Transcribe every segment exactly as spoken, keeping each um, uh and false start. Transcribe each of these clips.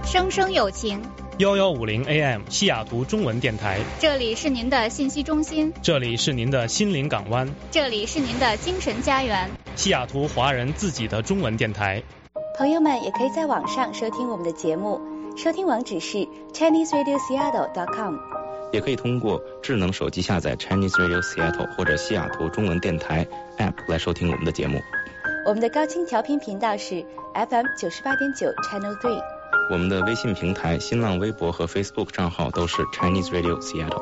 声声有情。 幺幺五零 A M 西雅图中文电台， 这里是您的信息中心， 这里是您的心灵港湾， 这里是您的精神家园， 西雅图华人自己的中文电台。 朋友们也可以在网上收听我们的节目，收听网址是 Chinese Radio Seattle dot com， 也可以通过智能手机下载 Chinese Radio Seattle 或者西雅图中文电台 App 来收听我们的节目。 我们的高清调频频道是 F M 九十八点九 Channel three。 我们的微信平台、新浪微博和 Facebook 账号都是 Chinese Radio Seattle。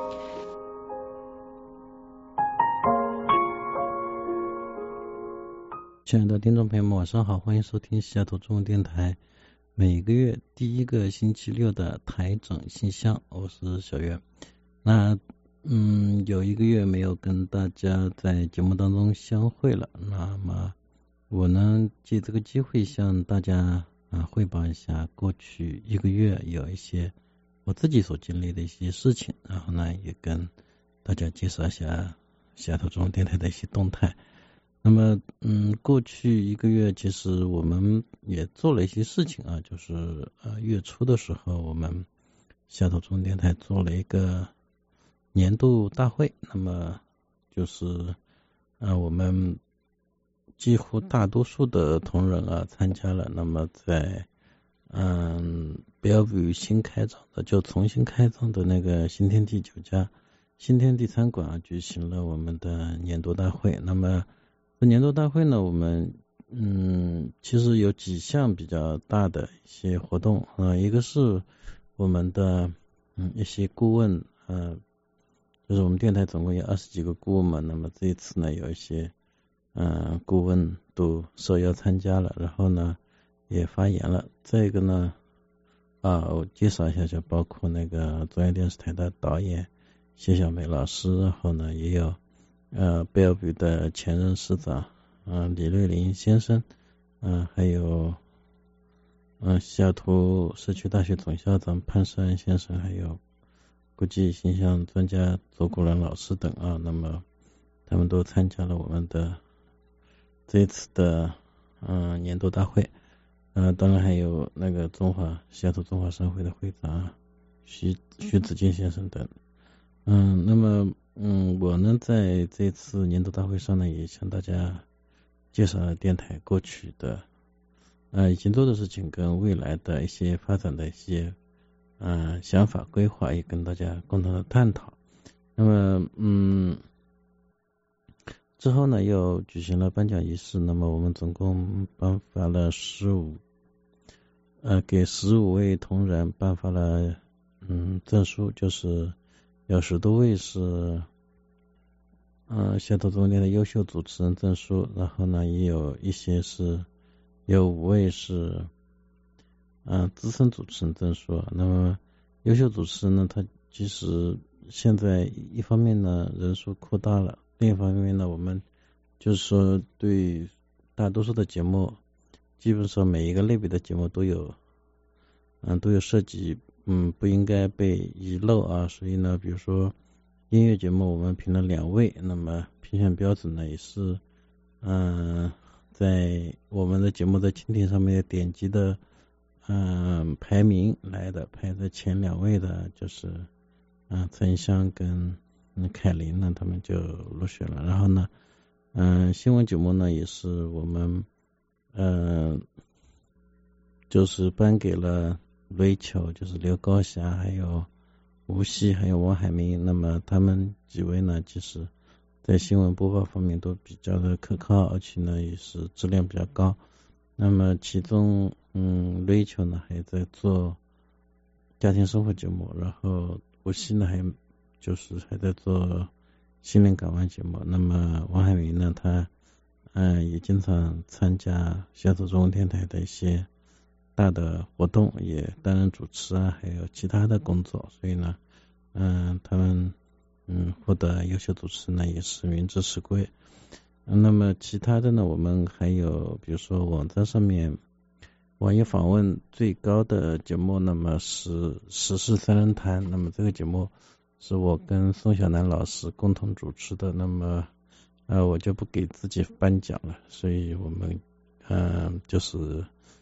亲爱的听众朋友们，晚上好，欢迎收听西雅图中文电台每个月第一个星期六的台长信箱，我是小月。那嗯，有一个月没有跟大家在节目当中相会了，那么我呢借这个机会向大家啊汇报一下过去一个月有一些我自己所经历的一些事情，然后呢也跟大家介绍一下西雅图中文电台的一些动态。那么嗯，过去一个月其实我们也做了一些事情啊，就是呃月初的时候我们西雅图中文电台做了一个年度大会，那么就是呃我们几乎大多数的同仁啊参加了，那么在嗯Bellevue新开张的就重新开张的那个新天地酒家新天地餐馆啊举行了我们的年度大会。那么这年度大会呢，我们嗯其实有几项比较大的一些活动啊、呃，一个是我们的嗯一些顾问呃就是我们电台总共有二十几个顾问嘛，那么这一次呢有一些嗯、呃，顾问都受邀参加了，然后呢也发言了。这个呢啊，我介绍一下，就包括那个中央电视台的导演谢小梅老师，然后呢也有呃贝尔比的前任市长呃李瑞林先生，嗯、呃，还有嗯、呃、西雅图社区大学总校长潘世安先生，还有国际形象专家周国伦老师等啊，那么他们都参加了我们的这一次的嗯、呃、年度大会，呃当然还有那个中华西雅图中华商会的会长徐徐子敬先生等。嗯，那么嗯我呢在这次年度大会上呢也向大家介绍了电台过去的呃已经做的事情跟未来的一些发展的一些呃想法规划，也跟大家共同的探讨。那么嗯之后呢又举行了颁奖仪式，那么我们总共颁发了十五呃给十五位同仁颁发了嗯证书，就是有十多位是呃西雅图中文电台优秀主持人证书，然后呢也有一些是有五位是嗯、呃资深主持人证书。那么优秀主持人呢，他其实现在一方面呢人数扩大了，另一方面呢我们就是说对大多数的节目基本上每一个类别的节目都有嗯都有涉及，嗯不应该被遗漏啊，所以呢比如说音乐节目我们评了两位，那么评选标准呢也是嗯在我们的节目的蜻蜓上面点击的嗯排名来的，排在前两位的就是嗯陈香跟嗯凯琳呢他们就入选了。然后呢嗯新闻节目呢也是我们嗯就是颁给了雷球，就是刘高霞还有吴曦还有王海明，那么他们几位呢其实在新闻播报方面都比较的可靠，而且呢也是质量比较高。那么其中嗯雷球呢还在做家庭生活节目，然后吴曦呢还就是还在做心灵港湾节目，那么王海明呢他嗯、呃、也经常参加西雅图中文电台的一些大的活动，也担任主持啊还有其他的工作，所以呢嗯、呃、他们嗯获得优秀主持呢也是名至实归。那么其他的呢我们还有比如说网站上面网页访问最高的节目，那么是时事三人谈，那么这个节目是我跟宋小南老师共同主持的，那么呃我就不给自己颁奖了，所以我们嗯、呃、就是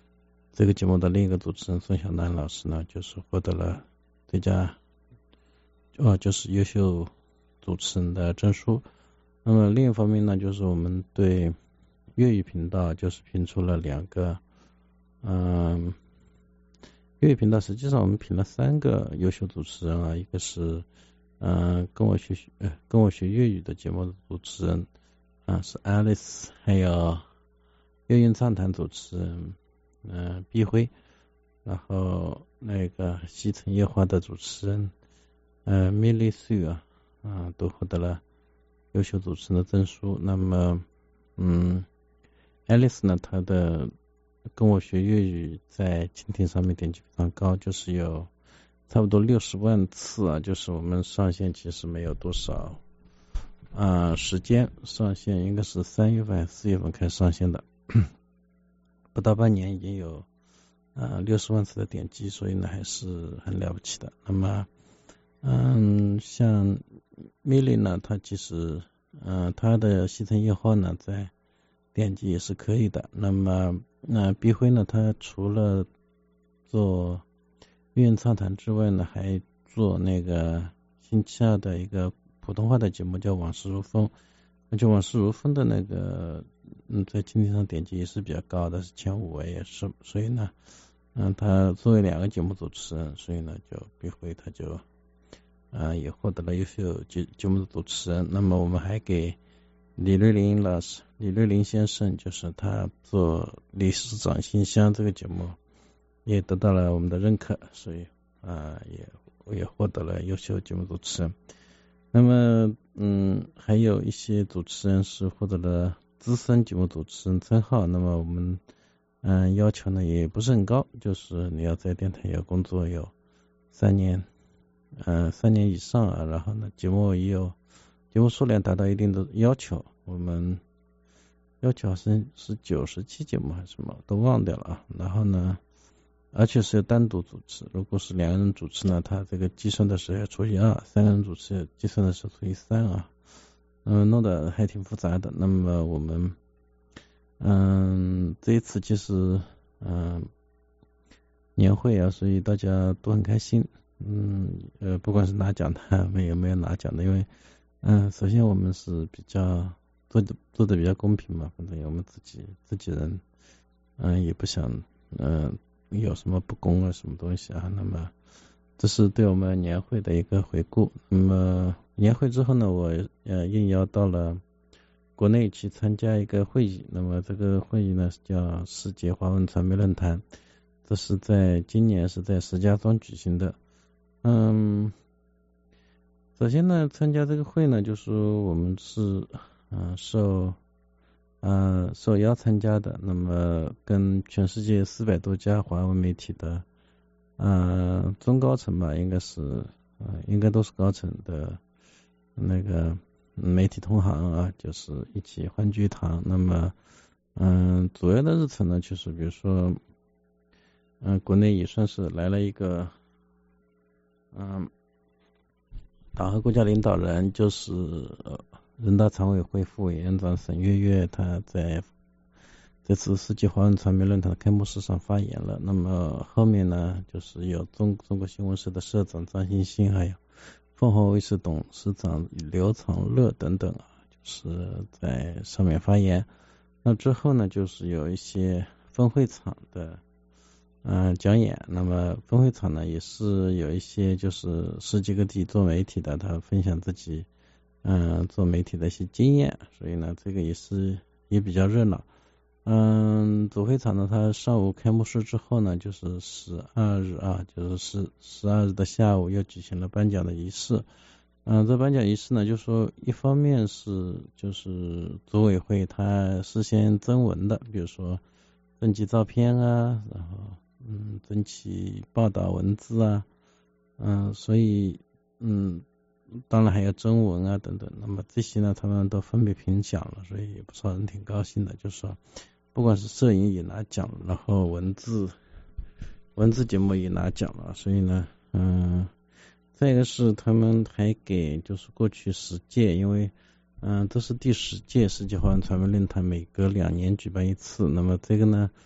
这个节目的另一个主持人宋小南老师呢，就是获得了最佳哦，就是优秀主持人的证书。那么另一方面呢，就是我们对粤语频道就是评出了两个，嗯，粤语频道实际上我们评了三个优秀主持人啊，一个是嗯跟我学呃跟我学粤语的节目的主持人啊是 Alice， 还有粤韵畅谈主持人嗯、呃、毕辉，然后那个西城夜话的主持人呃 Milly Sue 啊啊都获得了优秀主持人的证书。那么嗯 Alice 呢，她的跟我学粤语在蜻蜓上面点击非常高，就是有差不多六十万次啊，就是我们上线其实没有多少啊、呃、时间，上线应该是三月份四月份开始上线的，不到半年已经有呃六十万次的点击，所以呢还是很了不起的。那么嗯像 Milly 呢，她其实嗯、呃、她的西城夜话呢在点击也是可以的。那么那毕辉呢，他除了做粤韵畅谈之外呢，还做那个星期二的一个普通话的节目叫往事如风，而且往事如风的那个嗯在蜻蜓上点击也是比较高的，是前五位也是。所以呢嗯他作为两个节目主持人，所以呢就毕辉他就啊、呃、也获得了优秀节节目的主持人。那么我们还给李瑞林老师李瑞林先生，就是他做理事长信箱这个节目也得到了我们的认可，所以啊、呃、也也获得了优秀节目主持人。那么嗯还有一些主持人是获得了资深节目主持人称号。那么我们嗯、呃、要求呢也不是很高，就是你要在电台要工作有三年嗯、呃、三年以上啊，然后呢节目也有节目数量达到一定的要求，我们要求是是九十期节目还是什么都忘掉了啊。然后呢而且是要单独主持，如果是两个人主持呢，他这个计算的时候要除以二，三个人主持计算的时候除以三啊，嗯，弄得还挺复杂的。那么我们嗯这一次其实嗯年会啊，所以大家都很开心。嗯呃不管是拿奖的没有没有拿奖的，因为嗯首先我们是比较做的做的比较公平嘛，反正我们自己自己人嗯也不想嗯有什么不公啊什么东西啊。那么这是对我们年会的一个回顾。那么年会之后呢，我呃应邀到了国内去参加一个会议。那么这个会议呢叫世界华文传媒论坛，这是在今年是在石家庄举行的。嗯首先呢参加这个会呢，就是我们是嗯、呃、受呃，受邀参加的。那么跟全世界四百多家华文媒体的呃中高层吧，应该是呃应该都是高层的那个媒体同行啊，就是一起欢聚一堂。那么嗯、呃、主要的日程呢，就是比如说嗯、呃、国内也算是来了一个嗯、呃、党和国家领导人，就是呃人大常委会副委员长沈跃跃，他在这次世界华文传媒论坛的开幕式上发言了。那么后面呢，就是有中中国新闻社的社长张欣欣，还有凤凰卫视董事长刘长乐等等啊，就是在上面发言。那之后呢，就是有一些分会场的嗯、呃、讲演。那么分会场呢，也是有一些就是世界各地做媒体的，他分享自己嗯、呃，做媒体的一些经验，所以呢，这个也是也比较热闹。嗯，主会场呢，它上午开幕式之后呢，就是十二日啊，就是十十二日的下午又举行了颁奖的仪式。嗯，这颁奖仪式呢，就说一方面是就是组委会它事先征文的，比如说征集照片啊，然后嗯征集报道文字啊，嗯，所以嗯。当然还有征文啊等等，那么这些呢他们都分别评奖了，所以不少人挺高兴的，就是说不管是摄影也拿奖，然后文字文字节目也拿奖了，所以呢嗯再一个是他们还给就是过去十届，因为嗯这是第十届世界华文传媒论坛，每隔两年举办一次，那么这个呢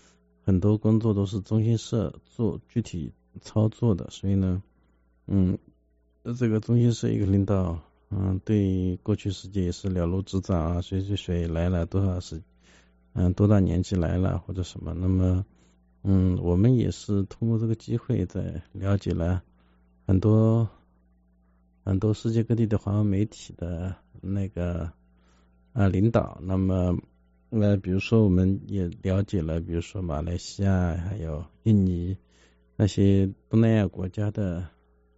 很多工作都是中新社做具体操作的，所以呢，嗯，这个中新社一个领导，嗯，对过去世界也是了如指掌啊，谁谁谁来了多少时，嗯，多大年纪来了或者什么，那么，嗯，我们也是通过这个机会在了解了很多很多世界各地的华文媒体的那个啊领导，那么。那比如说我们也了解了，比如说马来西亚还有印尼那些东南亚国家的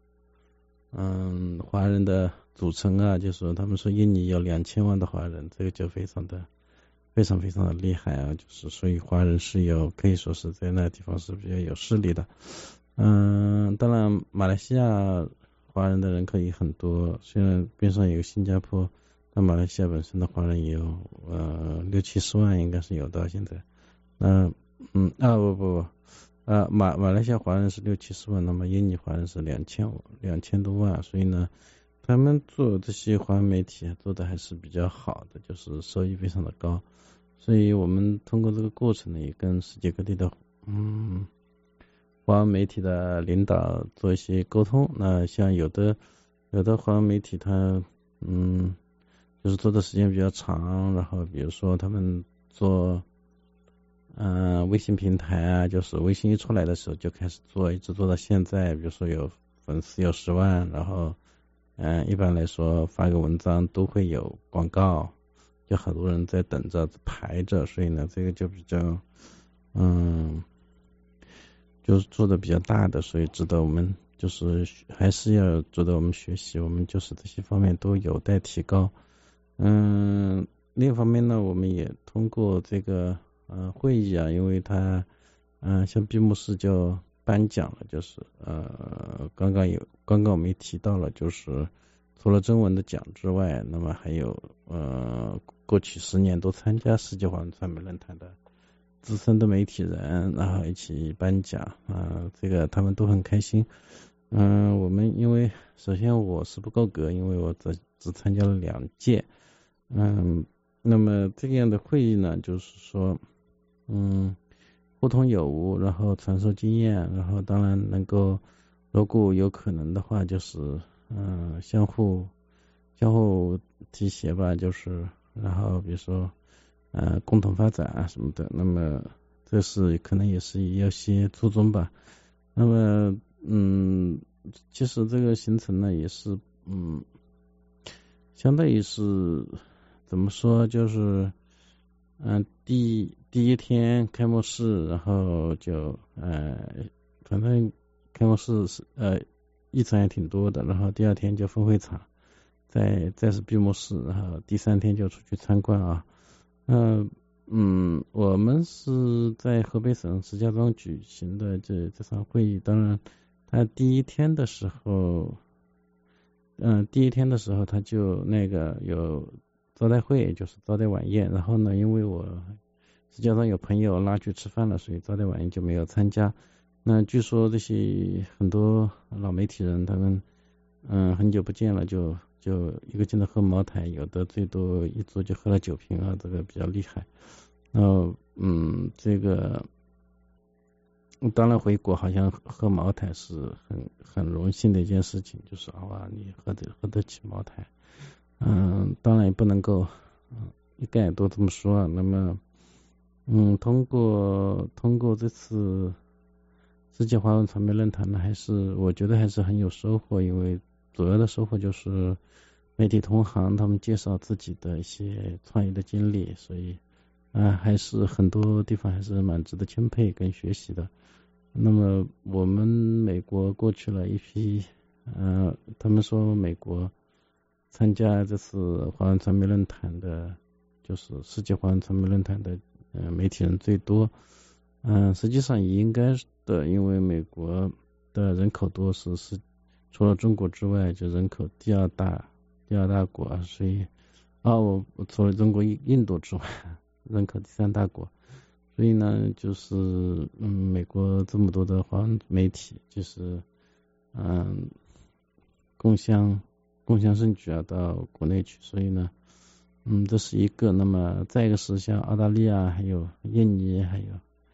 嗯华人的组成啊，就是说他们说印尼有两千万的华人，这个就非常的非常非常的厉害啊，就是所以华人是有可以说是在那地方是比较有势力的。嗯，当然马来西亚华人的人口也很多，虽然边上有新加坡。那马来西亚本身的华人也有呃六七十万，应该是有到现在。那嗯啊不不不啊马马来西亚华人是六七十万，那么印尼华人是两千两千多万，所以呢，他们做这些华文媒体做的还是比较好的，就是收益非常的高。所以我们通过这个过程呢，也跟世界各地的嗯华文媒体的领导做一些沟通。那像有的有的华文媒体他嗯。就是做的时间比较长，然后比如说他们做嗯、呃、微信平台啊，就是微信一出来的时候就开始做，一直做到现在，比如说有粉丝有十万，然后嗯、呃、一般来说发个文章都会有广告，就很多人在等着排着，所以呢这个就比较嗯就是做的比较大的，所以值得我们就是还是要值得我们学习，我们就是这些方面都有待提高。嗯，另一方面呢，我们也通过这个呃会议啊，因为它嗯、呃、像闭幕式就颁奖了，就是呃刚刚有刚刚我们也提到了，就是除了中文的奖之外，那么还有呃过去十年都参加世界华文传媒论坛的资深的媒体人，然后一起颁奖啊、呃，这个他们都很开心。嗯、呃，我们因为首先我是不够格，因为我只只参加了两届。嗯，那么这样的会议呢，就是说，嗯，互通有无，然后传授经验，然后当然能够，如果有可能的话，就是嗯，相互相互提携吧，就是然后比如说，呃，共同发展啊什么的。那么这是可能也是有些初衷吧。那么嗯，其实这个行程呢，也是嗯，相当于是。怎么说？就是嗯、呃，第第一天开幕式，然后就呃，反正开幕式是呃议程也挺多的，然后第二天就分会场，再再是闭幕式，然后第三天就出去参观啊。嗯、呃、嗯，我们是在河北省石家庄举行的这这场会议，当然，他第一天的时候，嗯、呃，第一天的时候他就那个有。招待会就是招待晚宴，然后呢，因为我石家庄有朋友拉去吃饭了，所以招待晚宴就没有参加。那据说这些很多老媒体人，他们嗯很久不见了，就就一个劲的喝茅台，有的最多一桌就喝了九瓶啊，这个比较厉害。然后嗯，这个当然回国好像喝茅台是很很荣幸的一件事情，就是啊哇，你喝得喝得起茅台。嗯，当然也不能够，嗯，一概都这么说。那么，嗯，通过通过这次世界华文传媒论坛呢，还是我觉得还是很有收获，因为主要的收获就是媒体同行他们介绍自己的一些创业的经历，所以啊，还是很多地方还是蛮值得钦佩跟学习的。那么我们美国过去了一批，呃，他们说美国。参加这次华文传媒论坛的，就是世界华文传媒论坛的呃媒体人最多，嗯、呃，实际上也应该的，因为美国的人口多是是除了中国之外就人口第二大第二大国，所以啊我除了中国印度之外人口第三大国，所以呢就是嗯美国这么多的华文媒体就是嗯共襄。共襄盛举啊，到国内去，所以呢，嗯，这是一个。那么再一个是像澳大利亚、还有印尼、还有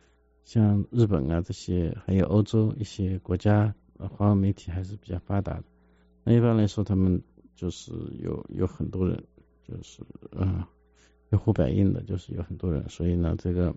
像日本啊这些，还有欧洲一些国家，华文媒体还是比较发达的。那一般来说，他们就是有有很多人，就是嗯，有护百印的，就是有很多人，所以呢，这个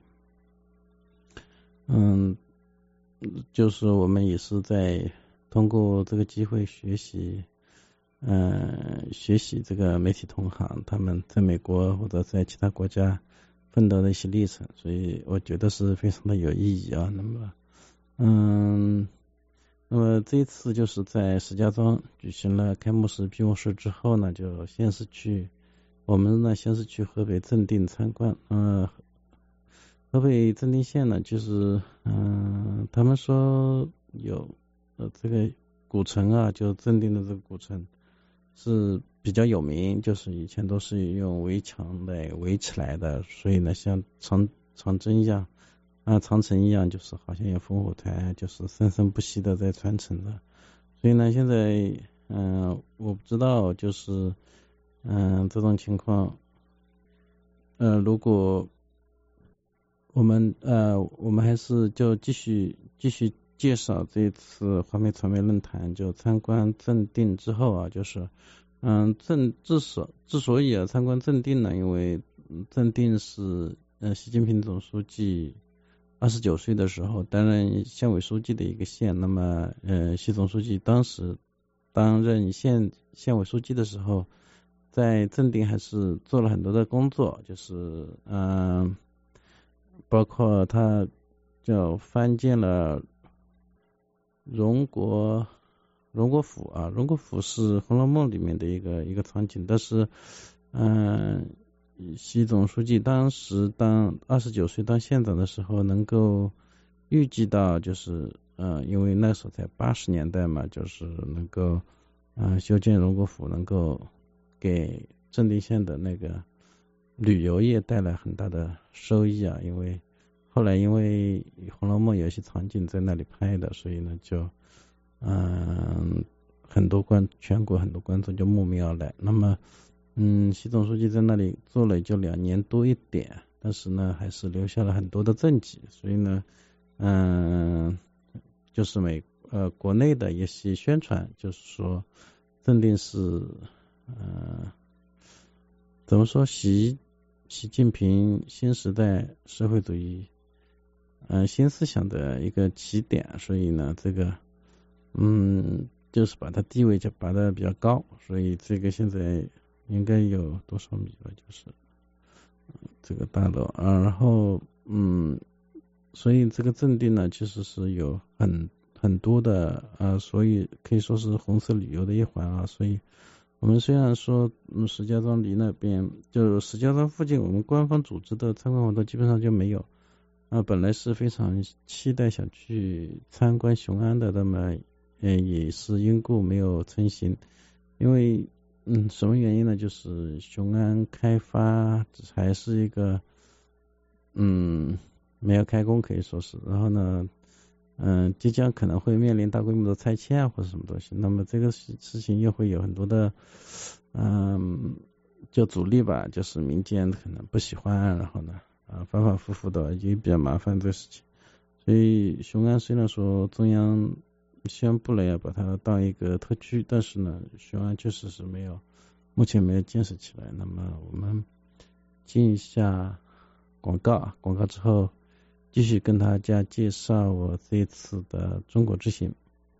嗯，就是我们也是在通过这个机会学习，嗯，学习这个媒体同行他们在美国或者在其他国家奋斗的一些历程，所以我觉得是非常的有意义啊。那么，嗯，那么这一次就是在石家庄举行了开幕式、闭幕式之后呢，就先是去我们呢先是去河北正定参观，嗯。河北正定县呢，就是嗯、呃，他们说有呃这个古城啊，就正定的这个古城是比较有名，就是以前都是用围墙来围起来的，所以呢，像长长征一样啊，长城一样，就是好像有烽火台，就是生生不息的在传承的。所以呢，现在嗯、呃，我不知道，就是嗯、呃、这种情况，呃，如果我们呃，我们还是就继续继续介绍这一次华媒传媒论坛，就参观正定之后啊，就是嗯正之所之所以啊参观正定呢，因为正定是呃习近平总书记二十九岁的时候担任县委书记的一个县，那么呃习总书记当时担任县县委书记的时候，在正定还是做了很多的工作，就是嗯。呃包括他叫翻建了荣国荣国府啊，荣国府是《红楼梦》里面的一个一个场景，但是嗯、呃，习总书记当时当二十九岁当县长的时候，能够预计到就是呃，因为那时候在八十年代嘛，就是能够嗯、呃、修建荣国府，能够给正定县的那个旅游业带来很大的收益啊，因为后来因为《红楼梦》有些场景在那里拍的，所以呢就嗯很多观全国很多观众就慕名而来。那么嗯习总书记在那里做了就两年多一点，但是呢还是留下了很多的政绩，所以呢嗯就是美呃国内的一些宣传，就是说正定是呃怎么说习习近平新时代社会主义呃新思想的一个起点，所以呢这个嗯就是把它地位就拔得比较高，所以这个现在应该有多少米了，就是这个大楼啊，然后嗯所以这个正定呢其实是有很很多的啊，所以可以说是红色旅游的一环啊，所以我们虽然说，嗯，石家庄离那边就石家庄附近，我们官方组织的参观活动基本上就没有。啊，本来是非常期待想去参观雄安的，那么，呃，也是因故没有成行。因为，嗯，什么原因呢？就是雄安开发还是一个，嗯，没有开工可以说是。然后呢，嗯，即将可能会面临大规模的拆迁啊或者什么东西，那么这个事事情又会有很多的，嗯，就阻力吧，就是民间可能不喜欢，然后呢，啊，反反复复的也比较麻烦这个事情。所以雄安虽然说中央宣布了要把它当一个特区，但是呢，雄安确实是没有，目前没有建设起来。那么我们进一下广告啊，广告之后继续跟大家介绍我这一次的中国之行。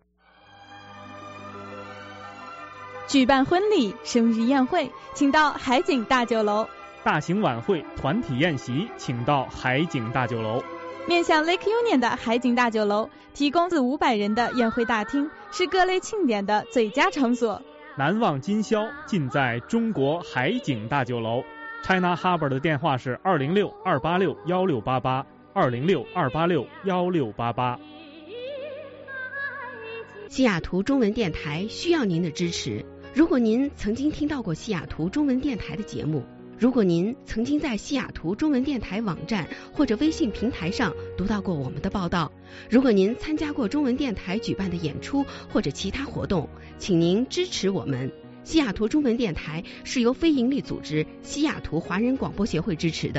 举办婚礼、生日宴会，请到海景大酒楼； 大型晚会、团体宴席，请到海景大酒楼。 面向 Lake Union 的海景大酒楼提供四五百人的宴会大厅，是各类庆典的最佳场所。 难忘今宵，尽在中国海景大酒楼。China Harbour 的电话是二零六二八六幺六八八。二零六二八六幺六八八。 西雅图中文电台需要您的支持。如果您曾经听到过西雅图中文电台的节目，如果您曾经在西雅图中文电台网站或者微信平台上读到过我们的报道，如果您参加过中文电台举办的演出或者其他活动，请您支持我们。西雅图中文电台是由非营利组织西雅图华人广播协会支持的。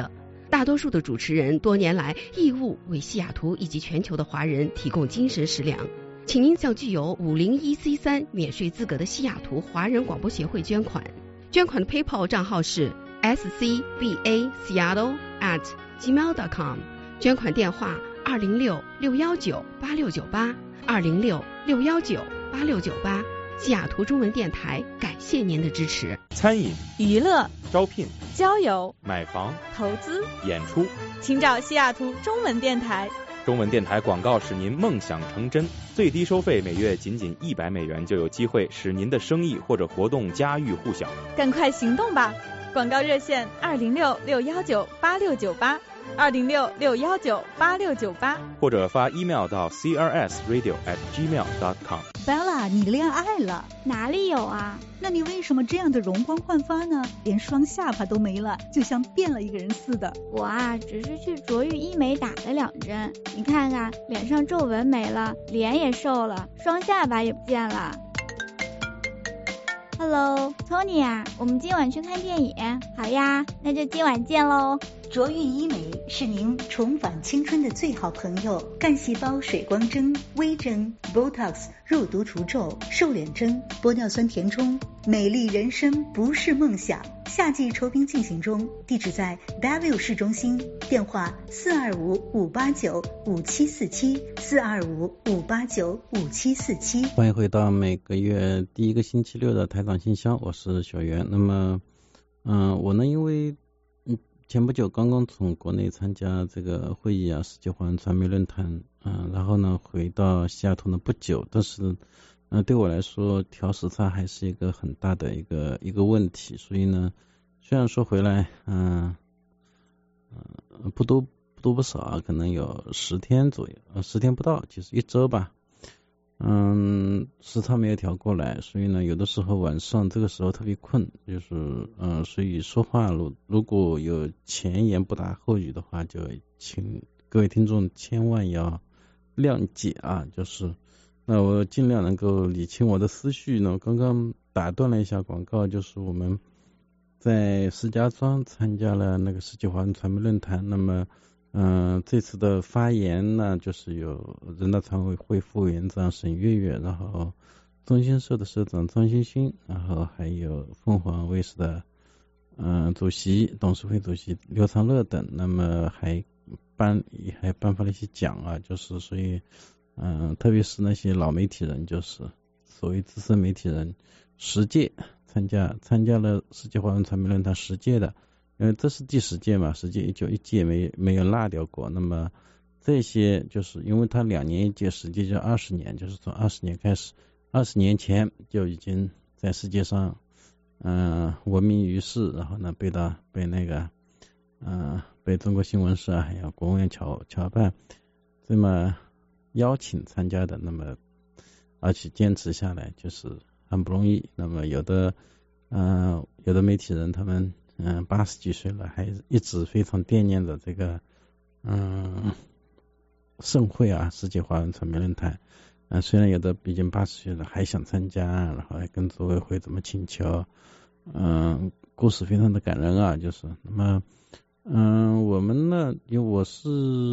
大多数的主持人多年来义务为西雅图以及全球的华人提供精神食粮，请您向具有五零一 C 三免税资格的西雅图华人广播协会捐款。捐款的 PayPal 账号是 s c b a seattle at gmail dot com， 捐款电话二零六六幺九八六九八二零六六幺九八六九八。西雅图中文电台感谢您的支持。 餐饮、 娱乐、 招聘、 交友、 买房、 投资、 演出， 请找西雅图中文电台。 中文电台广告使您梦想成真，最低收费每月仅仅一百美元，就有机会使您的生意或者活动家喻户晓。 赶快行动吧！广告热线二零六六幺九八六九八二零六六幺九八六九八， 或者发 email 到 c r s radio at gmail dot com。Bella， 你恋爱了？ 哪里有啊？ 那你为什么这样的容光焕发呢？连双下巴都没了，就像变了一个人似的。 我啊，只是去卓越医美打了两针，你看看，脸上皱纹没了，脸也瘦了，双下巴也不见了。Hello， Tony 啊，我们今晚去看电影。好呀，那就今晚见喽。 卓越医美是您重返青春的最好朋友，干细胞水光针、微针、Botox、肉毒除皱、瘦脸针、玻尿酸填充，美丽人生不是梦想。夏季酬宾进行中，地址在 Bellevue 市中心，电话四二五五八九五七四七四二五五八九五七四七。 欢迎回到每个月第一个星期六的台长信箱，我是小袁。那么，嗯、呃，我呢，因为嗯前不久刚刚从国内参加这个会议啊，世界华人传媒论坛，嗯、呃，然后呢回到西雅图呢不久，但是。嗯、呃，对我来说调时差还是一个很大的一个一个问题，所以呢，虽然说回来，嗯、呃，呃，不多不多不少啊，可能有十天左右，呃，十天不到，其实一周吧，嗯，时差没有调过来，所以呢，有的时候晚上这个时候特别困，就是，嗯、呃，所以说话如如果有前言不搭后语的话，就请各位听众千万要谅解啊，就是。那我尽量能够理清我的思绪呢。刚刚打断了一下广告，就是我们在石家庄参加了那个世界华人传媒论坛。那么，嗯、呃，这次的发言呢，就是有人大常委会副委员长沈月月，然后中新社的社长张欣欣，然后还有凤凰卫视的嗯、呃、主席、董事会主席刘长乐等。那么还颁还颁发了一些奖啊，就是所以。嗯，特别是那些老媒体人，就是所谓资深媒体人，十届参加参加了世界华人传媒论坛十届的，因为这是第十届嘛，十届一就一届没没有落掉过。那么这些就是因为他两年一届，十届就二十年，就是从二十年开始，二十年前就已经在世界上嗯、呃、闻名于世，然后呢被到被那个嗯、呃、被中国新闻社还有国务院侨侨办这么。邀请参加的，那么而且坚持下来就是很不容易。那么有的嗯、呃、有的媒体人他们嗯八十几岁了，还一直非常惦念着这个嗯盛会啊，世界华人传媒论坛。嗯、呃、虽然有的已经八十岁了还想参加，然后还跟组委会怎么请求，嗯、呃、故事非常的感人啊，就是那么嗯、呃、我们呢，因为我是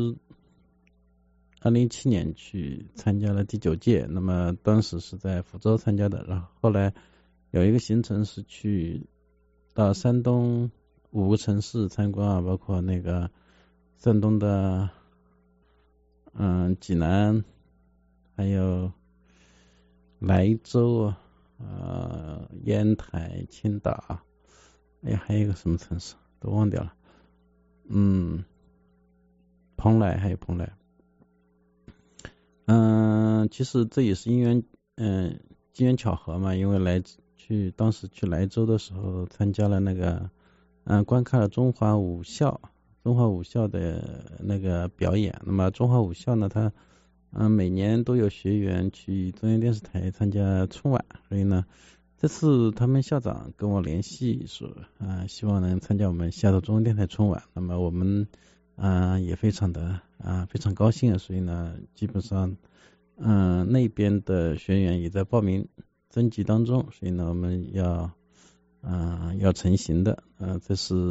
二零一七年去参加了第九届，那么当时是在福州参加的，然后后来有一个行程是去到山东五个城市参观啊，包括那个山东的嗯济南，还有莱州啊、呃、烟台、青岛，哎呀还有一个什么城市都忘掉了，嗯蓬莱还有蓬莱。嗯、呃，其实这也是因缘，嗯、呃，机缘巧合嘛。因为来去当时去莱州的时候，参加了那个，嗯、呃，观看了中华武校，中华武校的那个表演。那么中华武校呢，它，嗯、呃，每年都有学员去中央电视台参加春晚，所以呢，这次他们校长跟我联系说，啊、呃，希望能参加我们西雅图中央电台春晚。那么我们。啊、呃，也非常的啊、呃，非常高兴，所以呢，基本上，嗯、呃，那边的学员也在报名征集当中，所以呢，我们要，嗯、呃，要成型的，呃，这是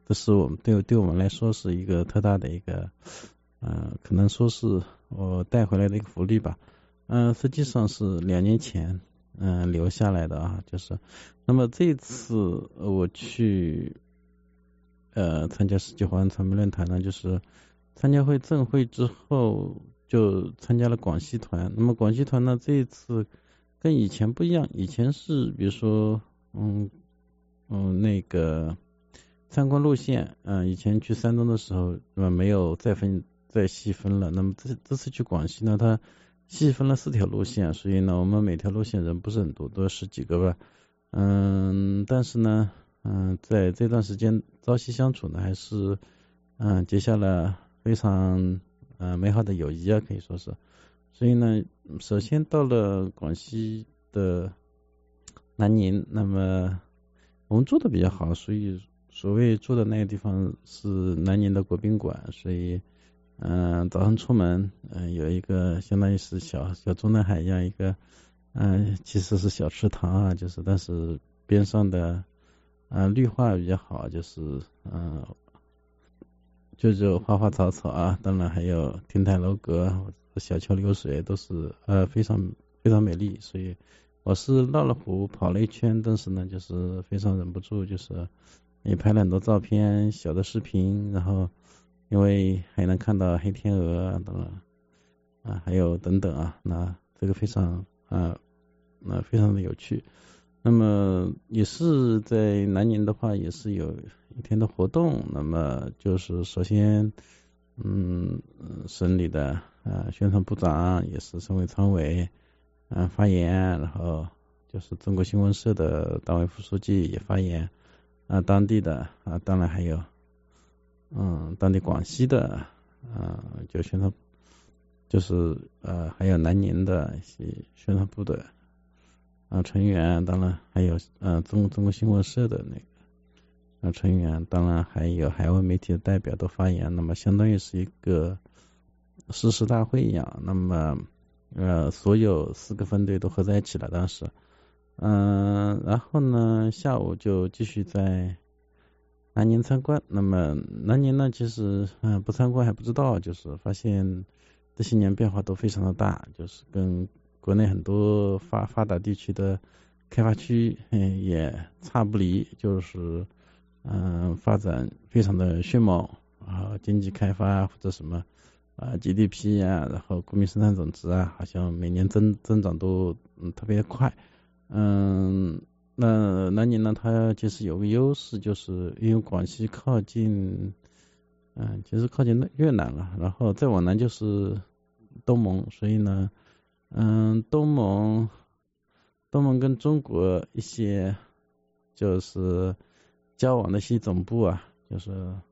这是我们对对我们来说是一个特大的一个，呃，可能说是我带回来的一个福利吧。嗯、呃，实际上是两年前嗯、呃、留下来的啊，就是那么这次我去呃参加世界华人传媒论坛呢，就是参加会正会之后就参加了广西团。那么广西团呢，这一次跟以前不一样，以前是比如说嗯嗯那个参观路线，嗯、呃、以前去山东的时候那么没有再分再细分了，那么这这次去广西呢，它细分了四条路线，所以呢我们每条路线人不是很多，多十几个吧。嗯，但是呢嗯在这段时间朝夕相处呢，还是嗯结下了非常呃美好的友谊啊，可以说是。所以呢首先到了广西的南宁，那么我们住的比较好，所以所谓住的那个地方是南宁的国宾馆，所以嗯、呃，早上出门嗯、呃、有一个相当于是小小中南海一样一个嗯、呃、其实是小池塘啊，就是但是边上的呃绿化比较好，就是嗯、呃、就是花花草草啊，当然还有亭台楼阁小桥流水都是呃非常非常美丽，所以我是绕了湖跑了一圈，但是呢就是非常忍不住，就是也拍了很多照片小的视频，然后因为还能看到黑天鹅等等啊还有等等啊，那这个非常啊那非常的有趣。那么也是在南宁的话也是有一天的活动，那么就是首先嗯省里的呃宣传部长也是省委常委嗯、呃、发言，然后就是中国新闻社的党委副书记也发言啊、呃、当地的啊、呃、当然还有嗯当地广西的呃就宣传就是呃还有南宁的一些宣传部的啊、呃、成员，当然还有呃中中国新闻社的那个呃成员，当然还有海外媒体的代表都发言，那么相当于是一个誓师大会一样，那么呃所有四个分队都合在一起了当时。嗯、呃、然后呢下午就继续在南宁参观。那么南宁呢其实嗯、呃、不参观还不知道，就是发现这些年变化都非常的大，就是跟国内很多发发达地区的开发区嗯也差不离，就是嗯、呃、发展非常的迅猛啊，经济开发或者什么啊 G D P 啊，然后国民生产总值啊，好像每年增增长都嗯特别快。嗯，那南宁呢，它其实有个优势，就是因为广西靠近，嗯，其实靠近越南了，然后再往南就是东盟，所以呢，嗯，东盟，东盟跟中国一些就是交往的一些总部啊，就是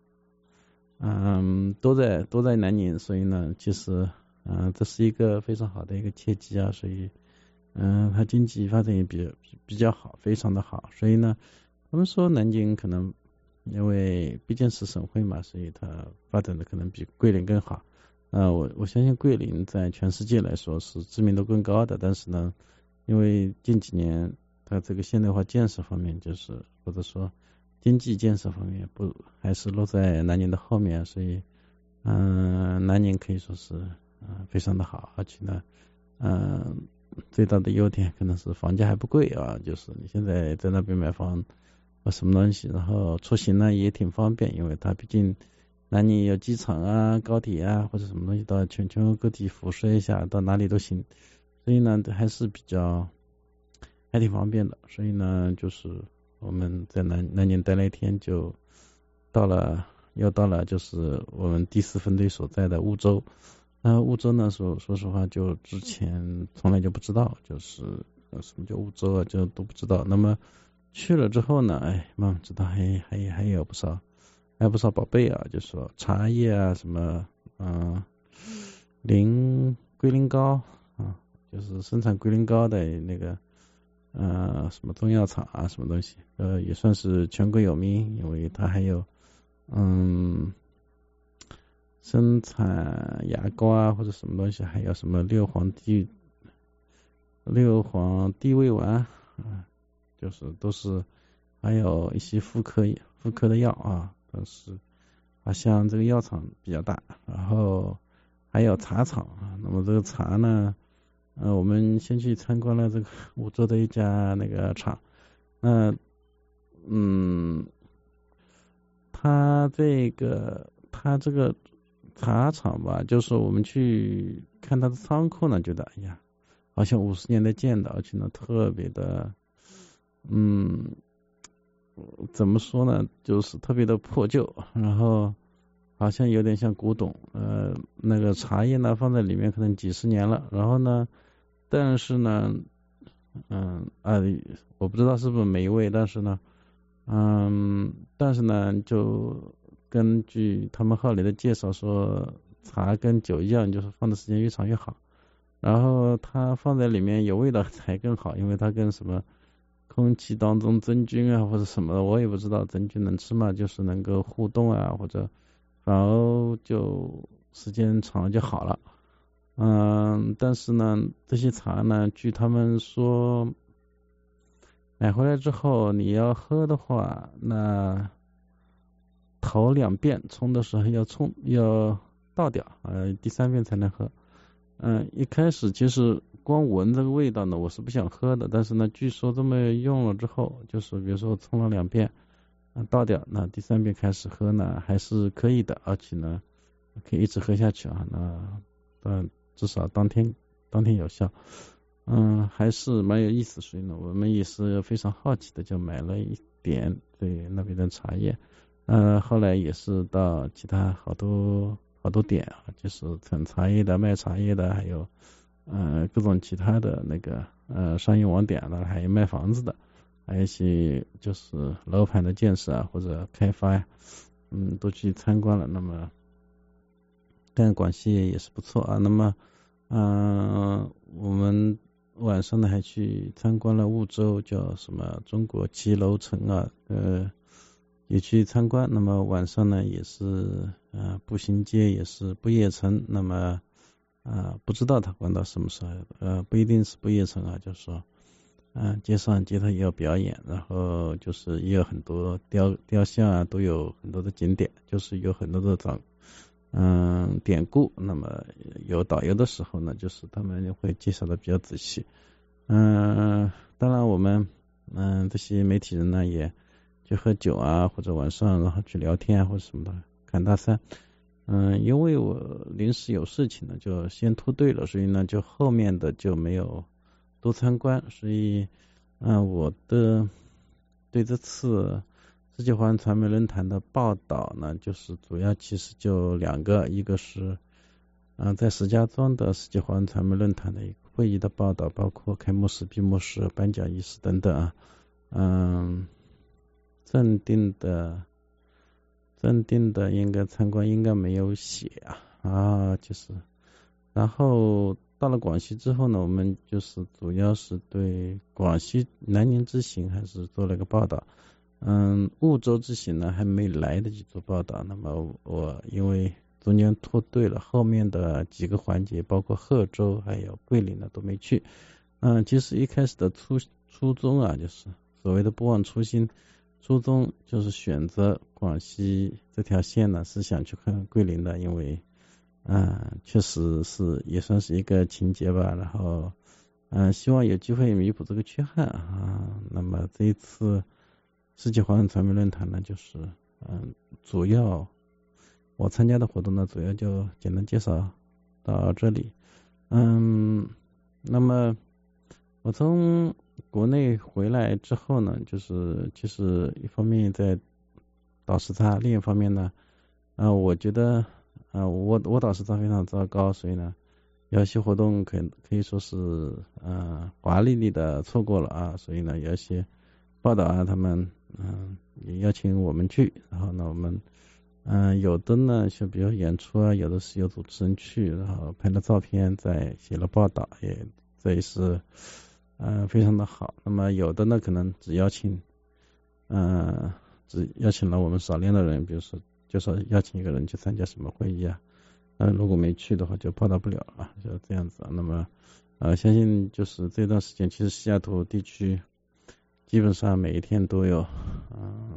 嗯都在都在南宁，所以呢，其实嗯这是一个非常好的一个契机啊，所以。嗯，它经济发展也比比较好，非常的好，所以呢，他们说南京可能因为毕竟是省会嘛，所以它发展的可能比桂林更好。呃，我我相信桂林在全世界来说是知名度更高的，但是呢，因为近几年它这个现代化建设方面，就是或者说经济建设方面不还是落在南宁的后面，所以嗯、呃，南宁可以说是嗯、呃、非常的好，而且呢，嗯、呃。最大的优点可能是房价还不贵啊，就是你现在在那边买房或什么东西，然后出行呢也挺方便，因为它毕竟南宁有机场啊、高铁啊或者什么东西到全全国各地辐射一下，到哪里都行，所以呢还是比较还挺方便的。所以呢就是我们在南南宁待了一天，就到了又到了就是我们第四分队所在的梧州。那梧州呢说说实话就之前从来就不知道，就是什么叫梧州啊就都不知道。那么去了之后呢，哎慢慢知道还还还有不少还有不少宝贝啊，就是说茶叶啊什么嗯零龟苓膏啊，就是生产龟苓膏的那个呃什么中药厂啊什么东西，呃也算是全国有名，因为它还有嗯生产牙膏啊或者什么东西，还有什么六黄地六黄地胃丸啊，就是都是还有一些妇科妇科的药啊， 但是好像这个药厂比较大，然后还有茶厂啊。那么这个茶呢，呃，我们先去参观了这个梧州的一家那个厂。那嗯，他这个他这个茶厂吧，就是我们去看他的仓库呢，觉得哎呀，好像五十年代建的，而且呢特别的，嗯，怎么说呢，就是特别的破旧，然后好像有点像古董，呃，那个茶叶呢放在里面可能几十年了，然后呢，但是呢，嗯啊，我不知道是不是霉味，但是呢，嗯，但是呢，就根据他们后来的介绍说，茶跟酒一样，就是放的时间越长越好。然后它放在里面有味道才更好，因为它跟什么空气当中真菌啊或者什么的，我也不知道真菌能吃嘛，就是能够互动啊，或者反而就时间长了就好了。嗯，但是呢，这些茶呢，据他们说，买回来之后你要喝的话，那头两遍冲的时候要冲要倒掉，呃，第三遍才能喝。嗯，一开始其实光闻这个味道呢，我是不想喝的。但是呢，据说这么用了之后，就是比如说冲了两遍，啊，倒掉，那第三遍开始喝呢，还是可以的，而且呢，可以一直喝下去啊。那但至少当天当天有效，嗯，还是蛮有意思。所以呢，我们也是非常好奇的，就买了一点对那边的茶叶。呃，后来也是到其他好多。好多点啊，就是产茶叶的、卖茶叶的，还有呃各种其他的那个呃商业网点的，还有卖房子的，还有一些就是楼盘的建设啊或者开发呀，嗯，都去参观了。那么但广西也是不错啊。那么嗯、呃，我们晚上呢还去参观了梧州叫什么中国骑楼城啊，呃。也去参观，那么晚上呢也是呃步行街也是不夜城，那么啊、呃、不知道它关到什么时候，呃不一定是不夜城啊，就是说嗯、呃、街上街头也有表演，然后就是也有很多雕雕像啊，都有很多的景点，就是有很多的长嗯、呃、典故。那么有导游的时候呢，就是他们会介绍的比较仔细。嗯、呃，当然我们嗯、呃、这些媒体人呢也去喝酒啊，或者晚上然后去聊天啊，或者什么的看大山。嗯，因为我临时有事情呢，就先脱队了，所以呢，就后面的就没有多参观。所以，嗯、呃，我的对这次世界华人传媒论坛的报道呢，就是主要其实就两个，一个是嗯、呃、在石家庄的世界华人传媒论坛的一个会议的报道，包括开幕式、闭幕式、颁奖仪式等等啊，嗯。正定的正定的应该参观应该没有写啊啊，就是然后到了广西之后呢，我们就是主要是对广西南宁之行还是做了个报道。嗯，梧州之行呢还没来得及做报道，那么我因为中间脱队了，后面的几个环节包括贺州还有桂林呢都没去。嗯，其实一开始的初初衷啊，就是所谓的不忘初心。初衷就是选择广西这条线呢，是想去看桂林的，因为嗯、呃，确实是也算是一个情节吧。然后嗯、呃，希望有机会弥补这个缺憾啊。那么这一次世界华人传媒论坛呢，就是嗯、呃，主要我参加的活动呢，主要就简单介绍到这里。嗯，那么我从国内回来之后呢，就是其实一方面在倒时差，另一方面呢，啊、呃，我觉得啊、呃，我我倒时差非常糟糕，所以呢，有些活动可可以说是呃华丽丽的错过了啊，所以呢，有些报道啊，他们嗯、呃、也邀请我们去，然后呢，我们嗯、呃、有的呢就比如演出啊，有的是有主持人去，然后拍了照片，再写了报道，也这也是。嗯、呃，非常的好。那么有的呢，可能只邀请，嗯、呃，只邀请了我们少量的人，比如说，就说邀请一个人去参加什么会议啊，呃，如果没去的话，就报道不了啊，就这样子。那么，呃，相信就是这段时间，其实西雅图地区基本上每一天都有，嗯、呃，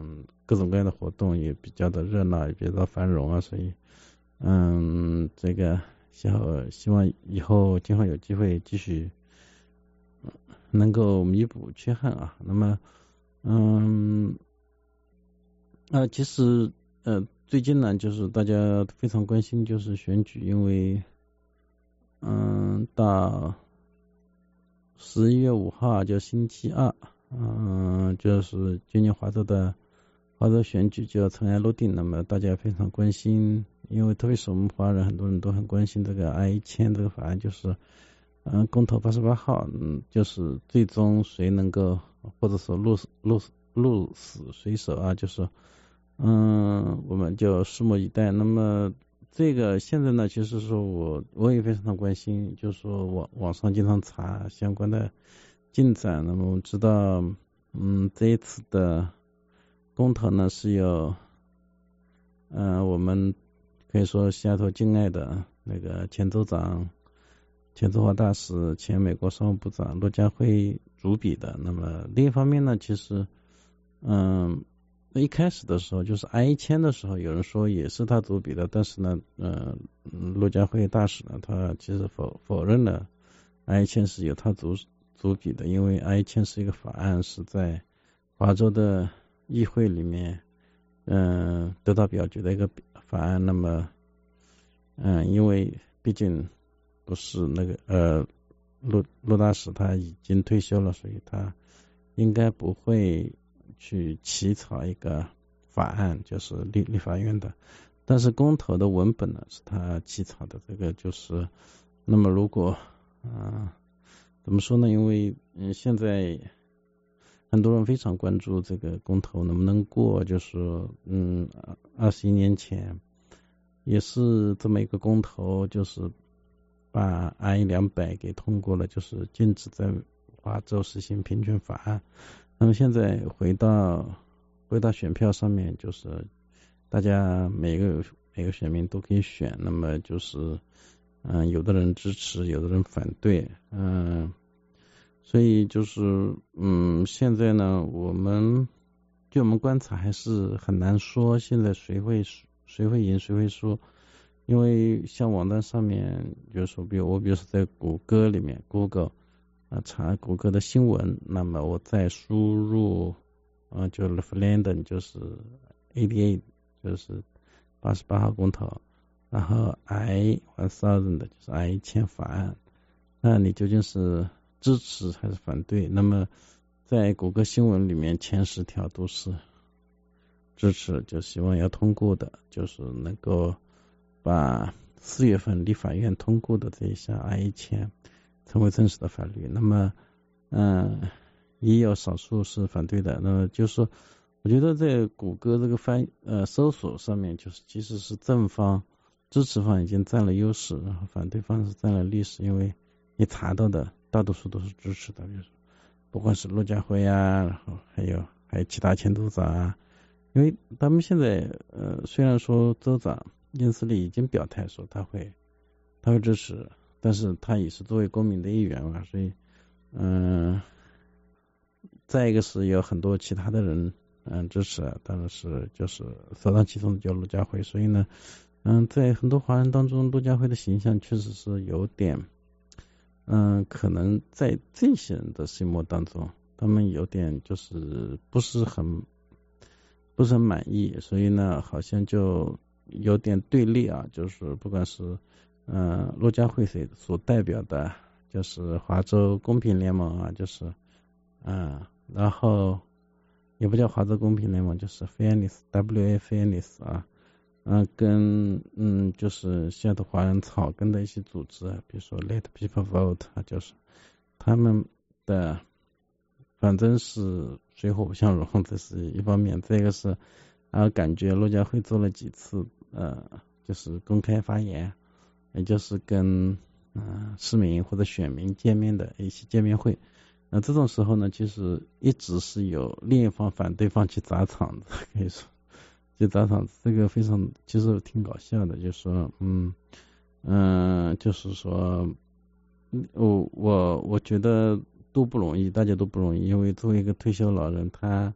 各种各样的活动也比较的热闹，也比较繁荣啊，所以嗯，这个希望希望以后今后有机会继续能够弥补缺憾啊。那么嗯啊，其实呃最近呢，就是大家非常关心就是选举，因为嗯到十一月五号就星期二，嗯就是今年华州的华州选举就要尘埃落定，那么大家非常关心，因为特别是我们华人很多人都很关心这个 I 一千这个法案，就是嗯公投八十八号，嗯就是最终谁能够或者说鹿鹿鹿死谁手啊，就是嗯我们就拭目以待。那么这个现在呢，其实说我我也非常的关心，就是说网网上经常查相关的进展。那么我们知道嗯这一次的公投呢是由嗯、呃、我们可以说西雅图境外的那个前州长、前驻华大使、前美国商务部长骆家辉主笔的。那么另一方面呢，其实嗯一开始的时候就是 I 一千的时候，有人说也是他主笔的，但是呢呃骆家辉大使呢他其实否否认了 I 一千是由他主主笔的，因为 I 一千是一个法案，是在华州的议会里面嗯、呃、得到表决的一个法案。那么嗯、呃、因为毕竟不是那个呃骆骆大使他已经退休了，所以他应该不会去起草一个法案，就是立立法院的。但是公投的文本呢是他起草的，这个就是那么如果啊、呃、怎么说呢，因为嗯现在很多人非常关注这个公投能不能过，就是嗯二十一年前也是这么一个公投，就是把 I 两百给通过了，就是禁止在华州实行平权法案。那么现在回到回到选票上面，就是大家每个每个选民都可以选，那么就是嗯、呃、有的人支持，有的人反对，嗯、呃、所以就是嗯现在呢，我们就我们观察还是很难说现在谁会谁会赢谁会输。因为像网站上面就是说，比如我比如说在谷歌里面 Google 啊查谷歌的新闻，那么我再输入啊就 referendum 就是八十八就是八十八号公投，然后 I one thousand 就是 I 一千法案，那你究竟是支持还是反对？那么在谷歌新闻里面前十条都是支持，就希望要通过的，就是能够把四月份立法院通过的这一项 I 一千成为正式的法律。那么嗯、呃，也有少数是反对的。那么就是说我觉得在谷歌这个翻呃搜索上面，就是其实是正方支持方已经占了优势，然后反对方是占了劣势，因为你查到的大多数都是支持的，比如说不管是骆家辉啊，然后还有还有其他前州长啊，因为他们现在呃虽然说州长因斯利已经表态说他会他会支持，但是他也是作为公民的一员嘛，所以嗯、呃，再一个是有很多其他的人嗯、呃、支持，当然是就是首当其冲的叫骆家辉，所以呢嗯、呃，在很多华人当中，骆家辉的形象确实是有点嗯、呃，可能在这些人的心目当中，他们有点就是不是很不是很满意，所以呢好像就有点对立啊，就是不管是嗯骆家辉所代表的就是华州公平联盟啊，就是嗯然后也不叫华州公平联盟，就是 Fairness W A Fairness 啊，嗯跟嗯就是西雅图华人草根的一些组织，比如说 Let People Vote 啊，就是他们的反正是水火不相容，这是一方面。这个是啊，感觉骆家辉做了几次呃，就是公开发言，也就是跟呃市民或者选民见面的一些见面会。那这种时候呢，其实一直是有另一方反对方去砸场子，可以说去砸场子，这个非常其实挺搞笑的，就是说嗯嗯、呃，就是说我我我觉得都不容易，大家都不容易，因为作为一个退休老人，他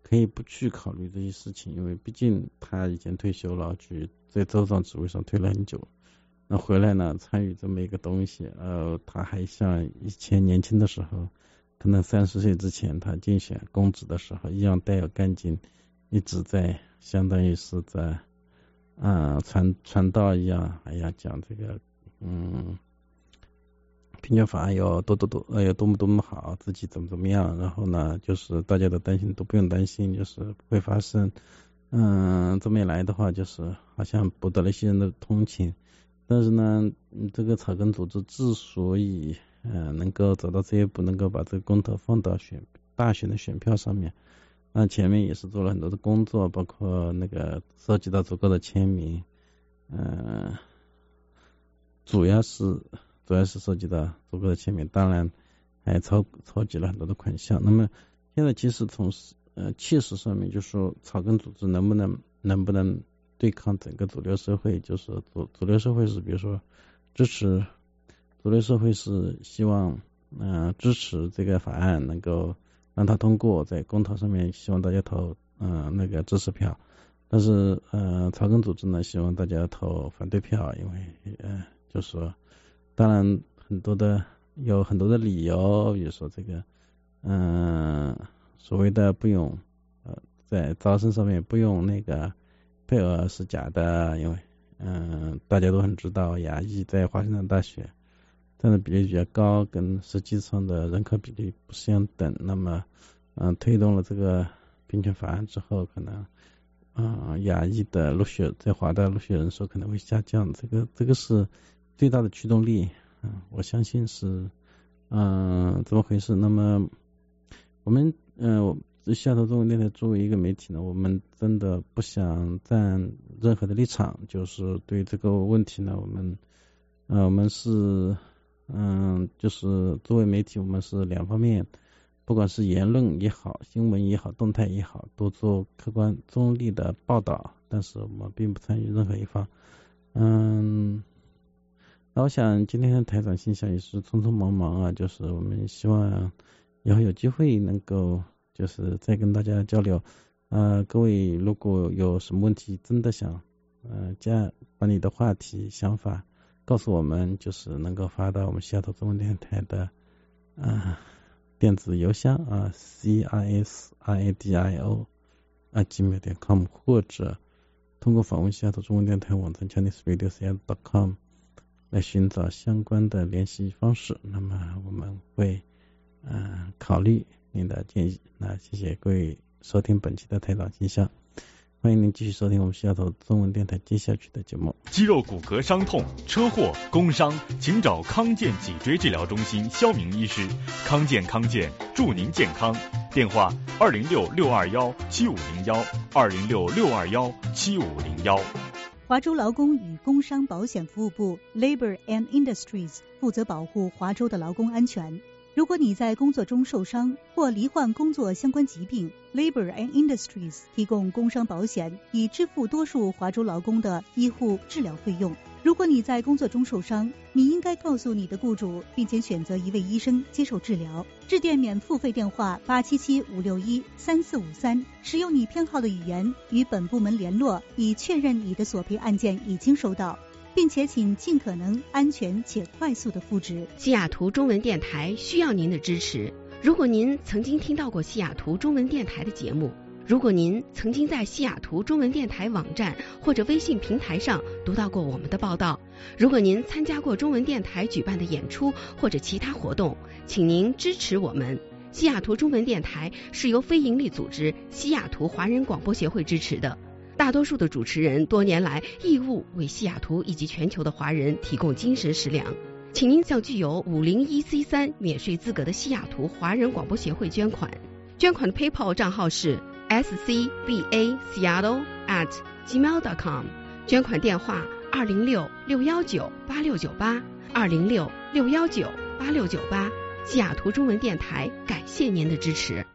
可以不去考虑这些事情，因为毕竟他以前退休了，去在州长职位上退了很久，那回来呢参与这么一个东西，呃，他还像以前年轻的时候，可能三十岁之前他竞选公职的时候一样带有干劲，一直在相当于是在啊、呃、传传道一样，哎呀讲这个嗯。平权法案要多多多，呃，要多么多么好，自己怎么怎么样，然后呢，就是大家都担心，都不用担心，就是不会发生。嗯，这么一来的话，就是好像博得了一些人的同情。但是呢，这个草根组织之所以嗯、呃、能够走到这一步，能够把这个公投放到选大选的选票上面，那前面也是做了很多的工作，包括那个收集到足够的签名，嗯、呃，主要是。主要是涉及到足够的签名，当然还筹筹集了很多的款项。那么现在其实从呃切实上面，就是说草根组织能不能能不能对抗整个主流社会，就是主主流社会是比如说支持主流社会是希望嗯、呃、支持这个法案能够让它通过，在公投上面希望大家投嗯、呃、那个支持票，但是呃草根组织呢希望大家投反对票，因为呃就是说。当然，很多的有很多的理由，比如说这个，嗯、呃，所谓的不用呃，在招生上面不用那个配额是假的，因为嗯、呃，大家都很知道，亚裔在华盛顿大学占的比例比较高，跟实际上的人口比例不相等。那么，嗯、呃，推动了这个平权法案之后，可能啊、呃，亚裔的入学在华大入学人数可能会下降，这个这个是。最大的驱动力，嗯、呃，我相信是，嗯、呃，这么回事。那么，我们，呃，西雅图中文电台作为一个媒体呢，我们真的不想站任何的立场，就是对这个问题呢，我们，呃，我们是，嗯、呃，就是作为媒体，我们是两方面，不管是言论也好，新闻也好，动态也好，都做客观中立的报道，但是我们并不参与任何一方，嗯。那我想今天的台长信箱也是匆匆忙忙啊，就是我们希望以后有机会能够就是再跟大家交流。呃，各位如果有什么问题真的想呃加把你的话题想法告诉我们，就是能够发到我们西雅图中文电台的啊、呃、电子邮箱啊 c i s r a d i o 啊 gmail 点 com， 或者通过访问西雅图中文电台网站 chinese radio seattle dot com。来寻找相关的联系方式，那么我们会嗯、呃、考虑您的建议。那谢谢各位收听本期的台长信箱，欢迎您继续收听我们西雅图中文电台接下去的节目。 肌肉骨骼伤痛、车祸、工伤，请找康健脊椎治疗中心肖明医师。康健康健，祝您健康。电话二零六六二幺七五零幺二零六六二幺七五零幺。 华州劳工与工伤保险服务部 Labor and Industries 负责保护华州的劳工安全。如果你在工作中受伤或罹患工作相关疾病， Labor and Industries 提供工伤保险，以支付多数华州劳工的医护治疗费用。如果你在工作中受伤，你应该告诉你的雇主，并且选择一位医生接受治疗。致电免付费电话八七七五六一三四五三，使用你偏好的语言与本部门联络，以确认你的索赔案件已经收到，并且请尽可能安全且快速的复职。 西雅图中文电台需要您的支持。如果您曾经听到过西雅图中文电台的节目，如果您曾经在西雅图中文电台网站或者微信平台上读到过我们的报道，如果您参加过中文电台举办的演出或者其他活动，请您支持我们。西雅图中文电台是由非营利组织西雅图华人广播协会支持的，大多数的主持人多年来义务为西雅图以及全球的华人提供精神食粮，请您向具有五零一 C 三 免税资格的西雅图华人广播协会捐款。捐款的 PayPal 账号是 s c b a seattle at gmail dot com， 捐款电话二零六六一九八六九八二零六六一九八六九八。西雅图中文电台感谢您的支持。